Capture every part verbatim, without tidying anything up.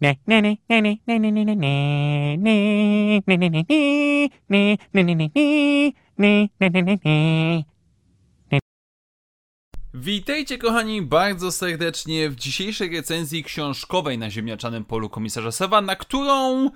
Witajcie kochani bardzo serdecznie w dzisiejszej recenzji książkowej na ziemniaczanym polu komisarza Seva, na którą...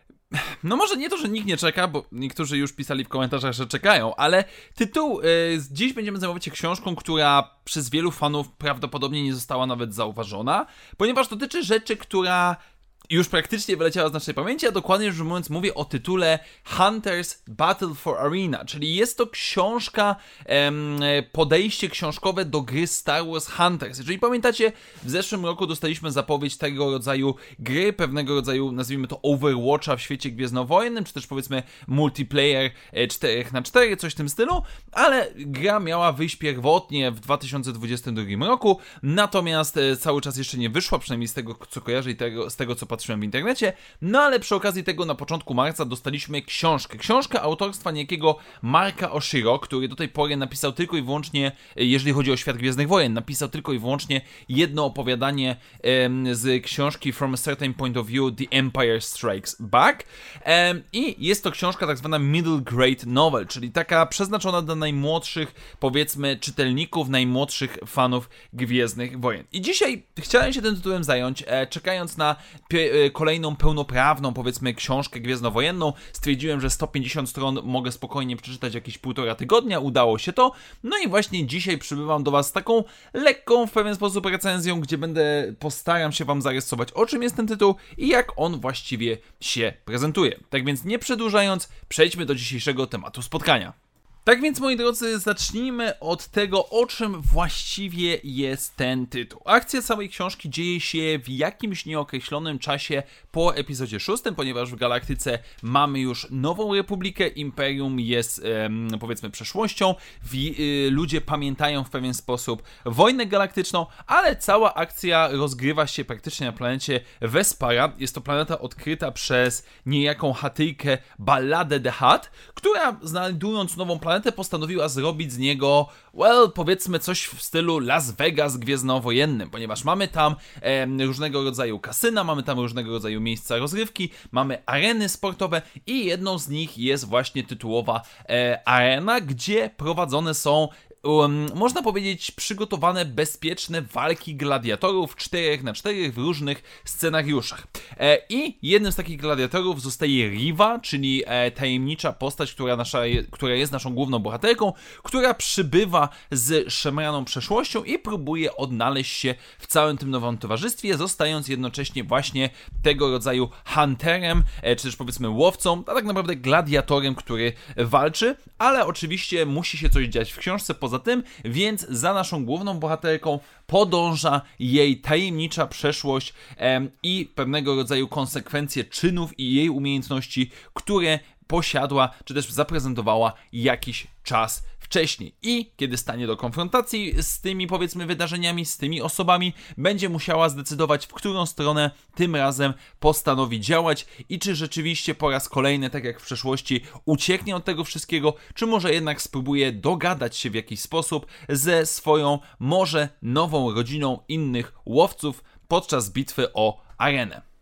No może nie to, że nikt nie czeka, bo niektórzy już pisali w komentarzach, że czekają, ale tytuł, yy, dziś będziemy zajmować się książką, która przez wielu fanów prawdopodobnie nie została nawet zauważona, ponieważ dotyczy rzeczy, która już praktycznie wyleciała z naszej pamięci, a dokładnie rzecz mówiąc mówię o tytule Hunters Battle for Arena, czyli jest to książka, em, podejście książkowe do gry Star Wars Hunters. Jeżeli pamiętacie, w zeszłym roku dostaliśmy zapowiedź tego rodzaju gry, pewnego rodzaju, nazwijmy to Overwatcha w świecie gwiezdnowojennym, czy też powiedzmy multiplayer cztery na cztery, coś w tym stylu, ale gra miała wyjść pierwotnie w dwa tysiące dwudziestym drugim roku, natomiast cały czas jeszcze nie wyszła, przynajmniej z tego, co kojarzę i tego, z tego, co patrzyłem w internecie, no ale przy okazji tego na początku marca dostaliśmy książkę. Książkę autorstwa niejakiego Marka Oshiro, który do tej pory napisał tylko i wyłącznie, jeżeli chodzi o świat Gwiezdnych Wojen, napisał tylko i wyłącznie jedno opowiadanie em, z książki From a Certain Point of View, The Empire Strikes Back. Em, I jest to książka tak zwana Middle Grade Novel, czyli taka przeznaczona dla najmłodszych, powiedzmy, czytelników, najmłodszych fanów Gwiezdnych Wojen. I dzisiaj chciałem się tym tytułem zająć, e, czekając na kolejną pełnoprawną, powiedzmy, książkę gwiezdnowojenną. Stwierdziłem, że sto pięćdziesiąt stron mogę spokojnie przeczytać jakieś półtora tygodnia. Udało się to. No i właśnie dzisiaj przybywam do Was z taką lekką w pewien sposób recenzją, gdzie będę, postaram się Wam zarysować, o czym jest ten tytuł i jak on właściwie się prezentuje. Tak więc nie przedłużając, przejdźmy do dzisiejszego tematu spotkania. Tak więc, moi drodzy, zacznijmy od tego, o czym właściwie jest ten tytuł. Akcja całej książki dzieje się w jakimś nieokreślonym czasie po epizodzie szóstym, ponieważ w galaktyce mamy już nową republikę, imperium jest, em, powiedzmy, przeszłością, wi- y, ludzie pamiętają w pewien sposób wojnę galaktyczną, ale cała akcja rozgrywa się praktycznie na planecie Vespara. Jest to planeta odkryta przez niejaką Hatyjkę Balladę the Hutt, która, znajdując nową planetę, postanowiła zrobić z niego, well, powiedzmy coś w stylu Las Vegas gwiezdnowojennym, ponieważ mamy tam e, różnego rodzaju kasyna, mamy tam różnego rodzaju miejsca rozrywki, mamy areny sportowe i jedną z nich jest właśnie tytułowa e, arena, gdzie prowadzone są Um, można powiedzieć, przygotowane bezpieczne walki gladiatorów cztery na cztery w różnych scenariuszach. E, I jednym z takich gladiatorów zostaje Riva, czyli e, tajemnicza postać, która, nasza, która jest naszą główną bohaterką, która przybywa z szemraną przeszłością i próbuje odnaleźć się w całym tym nowym towarzystwie, zostając jednocześnie właśnie tego rodzaju hunterem, e, czy też powiedzmy łowcą, a tak naprawdę gladiatorem, który walczy, ale oczywiście musi się coś dziać w książce poza tym, więc za naszą główną bohaterką podąża jej tajemnicza przeszłość em, i pewnego rodzaju konsekwencje czynów i jej umiejętności, które posiadła, czy też zaprezentowała jakiś czas wcześniej. I kiedy stanie do konfrontacji z tymi, powiedzmy, wydarzeniami, z tymi osobami, będzie musiała zdecydować, w którą stronę tym razem postanowi działać i czy rzeczywiście po raz kolejny, tak jak w przeszłości, ucieknie od tego wszystkiego, czy może jednak spróbuje dogadać się w jakiś sposób ze swoją, może nową rodziną innych łowców podczas bitwy o arenę.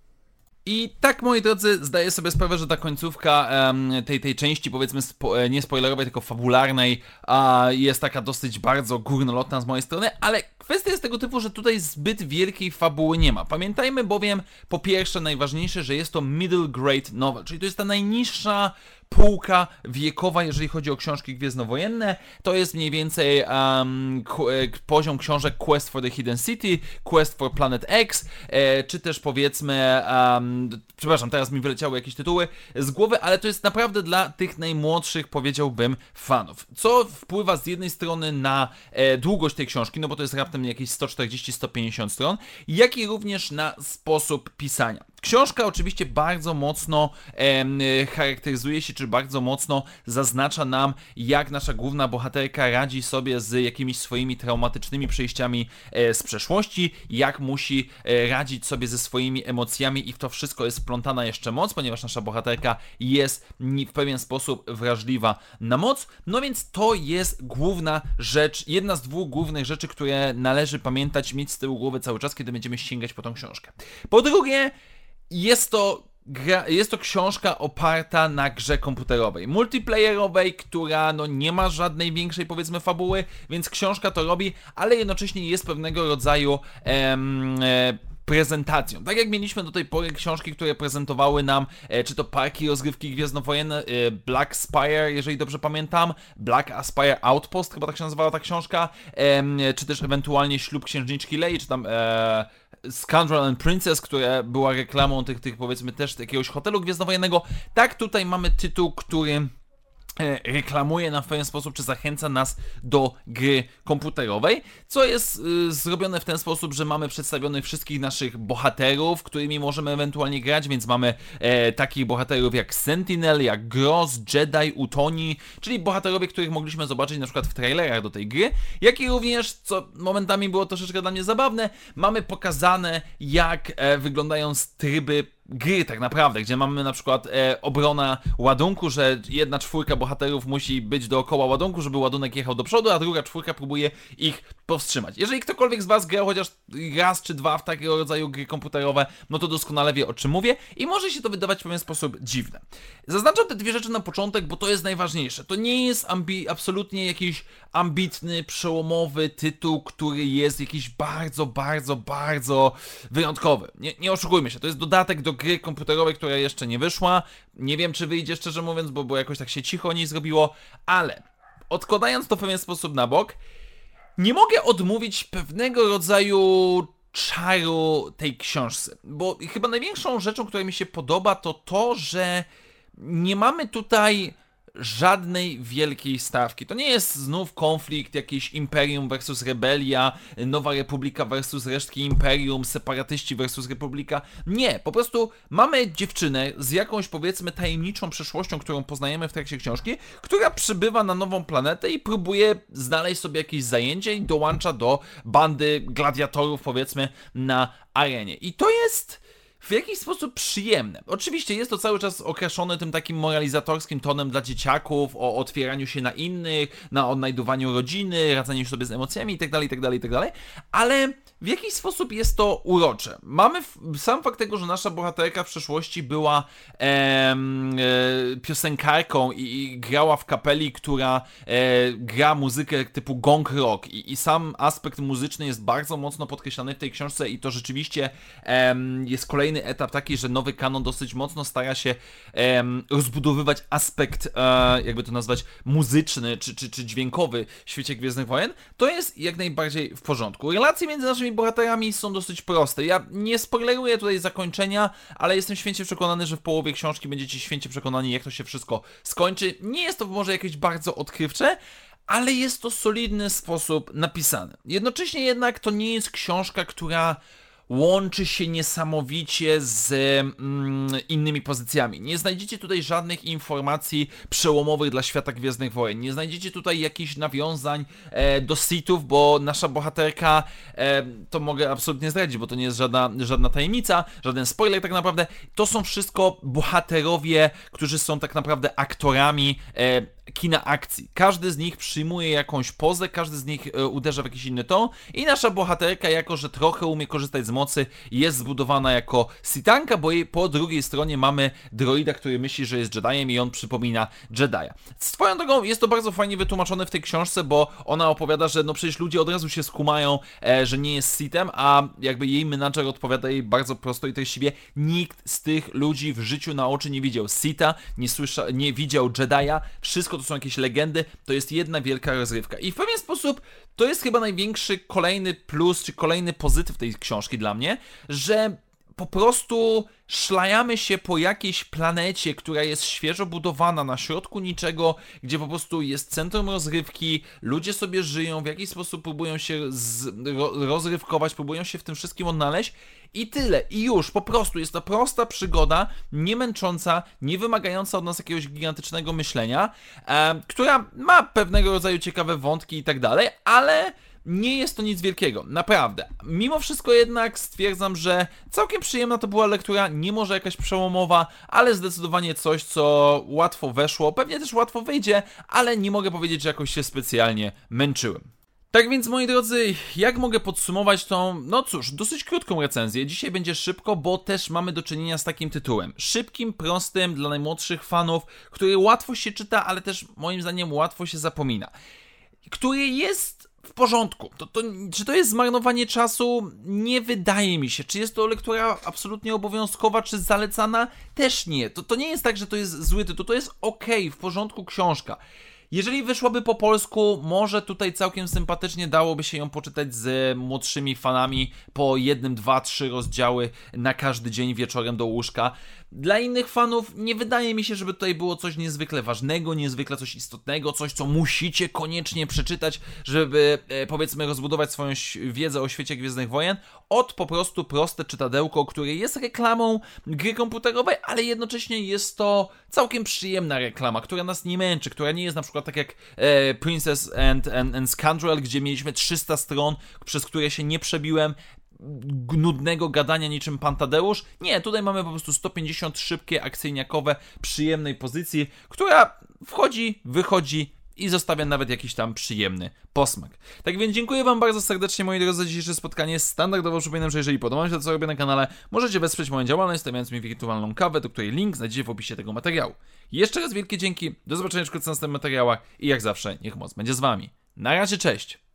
I tak, moi drodzy, zdaję sobie sprawę, że ta końcówka um, tej, tej części, powiedzmy, spo, nie spoilerowej, tylko fabularnej, uh, jest taka dosyć bardzo górnolotna z mojej strony, ale kwestia jest tego typu, że tutaj zbyt wielkiej fabuły nie ma. Pamiętajmy bowiem, po pierwsze, najważniejsze, że jest to middle grade novel, czyli to jest ta najniższa półka wiekowa, jeżeli chodzi o książki gwiezdnowojenne. To jest mniej więcej um, poziom książek Quest for the Hidden City, Quest for Planet X, e, czy też powiedzmy, um, przepraszam, teraz mi wyleciały jakieś tytuły z głowy, ale to jest naprawdę dla tych najmłodszych, powiedziałbym, fanów. Co wpływa z jednej strony na e, długość tej książki, no bo to jest raptem jakieś sto czterdzieści do stu pięćdziesięciu stron, jak i również na sposób pisania. Książka oczywiście bardzo mocno e, charakteryzuje się, czy bardzo mocno zaznacza nam, jak nasza główna bohaterka radzi sobie z jakimiś swoimi traumatycznymi przejściami e, z przeszłości, jak musi e, radzić sobie ze swoimi emocjami i w to wszystko jest wplątana jeszcze moc, ponieważ nasza bohaterka jest w pewien sposób wrażliwa na moc. No więc to jest główna rzecz, jedna z dwóch głównych rzeczy, które należy pamiętać, mieć z tyłu głowy cały czas, kiedy będziemy sięgać po tą książkę. Po drugie, jest to gra, jest to książka oparta na grze komputerowej, multiplayerowej, która no nie ma żadnej większej, powiedzmy, fabuły, więc książka to robi, ale jednocześnie jest pewnego rodzaju em, e, prezentacją. Tak jak mieliśmy do tej pory książki, które prezentowały nam e, czy to parki rozgrywki gwiezdnowojenne, e, Black Spire, jeżeli dobrze pamiętam, Black Aspire Outpost, chyba tak się nazywała ta książka, e, czy też ewentualnie Ślub Księżniczki Lei, czy tam e, Scoundrel and Princess, która była reklamą tych, tych powiedzmy też jakiegoś hotelu gwiezdnowojennego. Tak, tutaj mamy tytuł, który reklamuje nam w pewien sposób, czy zachęca nas do gry komputerowej, co jest y, zrobione w ten sposób, że mamy przedstawionych wszystkich naszych bohaterów, którymi możemy ewentualnie grać, więc mamy e, takich bohaterów jak Sentinel, jak Groz, Jedi, Utoni, czyli bohaterowie, których mogliśmy zobaczyć na przykład w trailerach do tej gry, jak i również, co momentami było troszeczkę dla mnie zabawne, mamy pokazane, jak e, wyglądają tryby gry tak naprawdę, gdzie mamy na przykład e, obrona ładunku, że jedna czwórka bohaterów musi być dookoła ładunku, żeby ładunek jechał do przodu, a druga czwórka próbuje ich powstrzymać. Jeżeli ktokolwiek z was grał chociaż raz czy dwa w takiego rodzaju gry komputerowe, no to doskonale wie, o czym mówię i może się to wydawać w pewien sposób dziwne. Zaznaczam te dwie rzeczy na początek, bo to jest najważniejsze. To nie jest ambi- absolutnie jakiś ambitny, przełomowy tytuł, który jest jakiś bardzo, bardzo, bardzo wyjątkowy. Nie, nie oszukujmy się, to jest dodatek do gry komputerowej, która jeszcze nie wyszła. Nie wiem, czy wyjdzie, szczerze mówiąc, bo, bo jakoś tak się cicho o niej zrobiło, ale odkładając to w pewien sposób na bok, nie mogę odmówić pewnego rodzaju czaru tej książce, bo chyba największą rzeczą, która mi się podoba, to to, że nie mamy tutaj żadnej wielkiej stawki. To nie jest znów konflikt, jakiś Imperium versus Rebelia, Nowa Republika versus resztki Imperium, separatyści versus Republika. Nie, po prostu mamy dziewczynę z jakąś, powiedzmy, tajemniczą przeszłością, którą poznajemy w trakcie książki, która przybywa na nową planetę i próbuje znaleźć sobie jakieś zajęcie i dołącza do bandy gladiatorów, powiedzmy, na arenie. I to jest w jakiś sposób przyjemne. Oczywiście jest to cały czas określone tym takim moralizatorskim tonem dla dzieciaków, o otwieraniu się na innych, na odnajdywaniu rodziny, radzeniu sobie z emocjami itd., itd., itd., ale w jakiś sposób jest to urocze. Mamy sam fakt tego, że nasza bohaterka w przeszłości była em, e, piosenkarką i, i grała w kapeli, która e, gra muzykę typu gong rock i, i sam aspekt muzyczny jest bardzo mocno podkreślany w tej książce i to rzeczywiście em, jest kolejny etap taki, że nowy kanon dosyć mocno stara się em, rozbudowywać aspekt, e, jakby to nazwać, muzyczny czy, czy, czy dźwiękowy w świecie Gwiezdnych Wojen. To jest jak najbardziej w porządku. Relacje między naszymi bohaterami są dosyć proste. Ja nie spoileruję tutaj zakończenia, ale jestem święcie przekonany, że w połowie książki będziecie święcie przekonani, jak to się wszystko skończy. Nie jest to może jakieś bardzo odkrywcze, ale jest to solidny sposób napisany. Jednocześnie jednak to nie jest książka, która łączy się niesamowicie z mm, innymi pozycjami. Nie znajdziecie tutaj żadnych informacji przełomowych dla świata Gwiezdnych Wojen. Nie znajdziecie tutaj jakichś nawiązań e, do Sithów, bo nasza bohaterka, e, to mogę absolutnie zdradzić, bo to nie jest żadna, żadna tajemnica, żaden spoiler tak naprawdę. To są wszystko bohaterowie, którzy są tak naprawdę aktorami e, kina akcji. Każdy z nich przyjmuje jakąś pozę, każdy z nich e, uderza w jakiś inny ton i nasza bohaterka, jako że trochę umie korzystać z mocy, jest zbudowana jako Sithanka, bo jej po drugiej stronie mamy droida, który myśli, że jest Jediem i on przypomina Jedi'a. Swoją drogą jest to bardzo fajnie wytłumaczone w tej książce, bo ona opowiada, że no przecież ludzie od razu się skumają, e, że nie jest Sithem, a jakby jej menadżer odpowiada jej bardzo prosto i treściwie: nikt z tych ludzi w życiu na oczy nie widział Sitha, nie słysza, nie widział Jedi'a, wszystko to są jakieś legendy, to jest jedna wielka rozrywka. I w pewien sposób to jest chyba największy kolejny plus, czy kolejny pozytyw tej książki dla mnie, że po prostu szlajamy się po jakiejś planecie, która jest świeżo budowana na środku niczego, gdzie po prostu jest centrum rozrywki, ludzie sobie żyją, w jakiś sposób próbują się z, ro, rozrywkować, próbują się w tym wszystkim odnaleźć i tyle. I już, po prostu jest to prosta przygoda, nie męcząca, nie wymagająca od nas jakiegoś gigantycznego myślenia, e, która ma pewnego rodzaju ciekawe wątki i tak dalej, ale nie jest to nic wielkiego, naprawdę. Mimo wszystko jednak stwierdzam, że całkiem przyjemna to była lektura, nie może jakaś przełomowa, ale zdecydowanie coś, co łatwo weszło, pewnie też łatwo wyjdzie, ale nie mogę powiedzieć, że jakoś się specjalnie męczyłem. Tak więc, moi drodzy, jak mogę podsumować tą, no cóż, dosyć krótką recenzję. Dzisiaj będzie szybko, bo też mamy do czynienia z takim tytułem. Szybkim, prostym, dla najmłodszych fanów, który łatwo się czyta, ale też moim zdaniem łatwo się zapomina. Który jest w porządku. To, to, czy to jest zmarnowanie czasu? Nie wydaje mi się. Czy jest to lektura absolutnie obowiązkowa, czy zalecana? Też nie. To, to nie jest tak, że to jest zły tytuł. To jest okej, w porządku książka. Jeżeli wyszłaby po polsku, może tutaj całkiem sympatycznie dałoby się ją poczytać z młodszymi fanami po jednym, dwa, trzy rozdziały na każdy dzień wieczorem do łóżka. Dla innych fanów nie wydaje mi się, żeby tutaj było coś niezwykle ważnego, niezwykle coś istotnego, coś, co musicie koniecznie przeczytać, żeby, e, powiedzmy, rozbudować swoją wiedzę o świecie Gwiezdnych Wojen, od po prostu proste czytadełko, które jest reklamą gry komputerowej, ale jednocześnie jest to całkiem przyjemna reklama, która nas nie męczy, która nie jest na przykład tak jak e, Princess and, and, and Scoundrel, gdzie mieliśmy trzysta stron, przez które się nie przebiłem, nudnego gadania niczym Pan Tadeusz. Nie, tutaj mamy po prostu sto pięćdziesiąt szybkie, akcyjniakowe, przyjemnej pozycji, która wchodzi, wychodzi i zostawia nawet jakiś tam przyjemny posmak. Tak więc dziękuję wam bardzo serdecznie, moi drodzy, za dzisiejsze spotkanie. Standardowo przypominam, że jeżeli podoba wam się to, co robię na kanale, możecie wesprzeć moją działalność, stawiając mi wirtualną kawę, do której link znajdziecie w opisie tego materiału. Jeszcze raz wielkie dzięki, do zobaczenia wkrótce w następnych materiałach i jak zawsze, niech moc będzie z wami. Na razie, cześć!